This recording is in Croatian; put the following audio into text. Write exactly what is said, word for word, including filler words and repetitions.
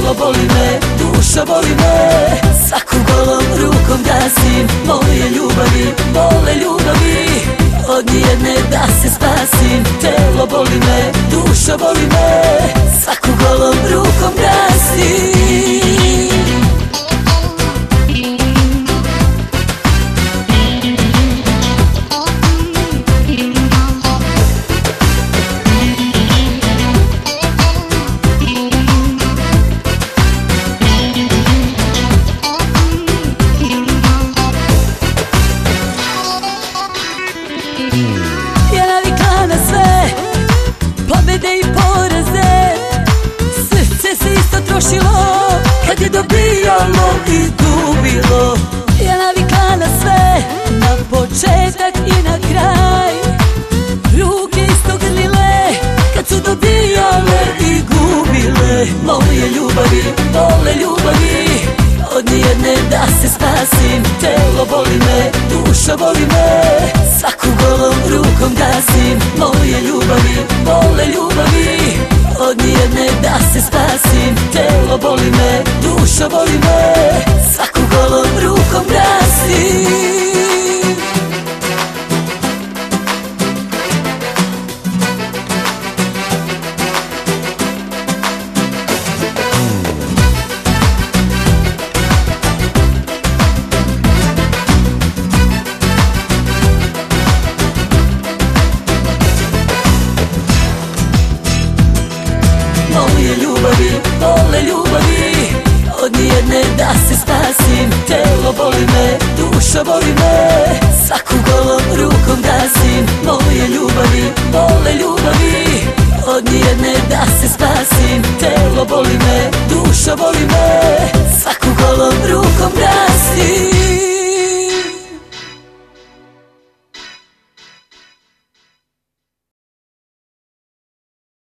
telo boli me, duša boli me. Svaku golom rukom gasim moje ljubavi, mole ljubavi. Od nijedne da se spasim, telo boli me, duša boli me. Svaku golom rukom gasim. Ja navikla na sve pobjede i poraze, srce se isto trošilo kad je dobijalo i gubilo. Ja navikla na sve, na početak i na kraj, ruke isto grlile kad su dobijale i gubile. Moje ljubavi, vole ljubavi, od nijedne da se spasim, telo boli me, duša boli me. Svaku golom rukom gasim moje ljubavi, vole ljubavi. Od nijedne da se spasim, telo boli me, duša boli me. Svaku golom rukom gasim. Moje ljubavi, vole ljubavi, od nijedne da se spasim, telo boli me, duša boli me. Svaku golom rukom gasim moje ljubavi, vole ljubavi. Od nijedne da se spasim, telo boli me, duša boli me.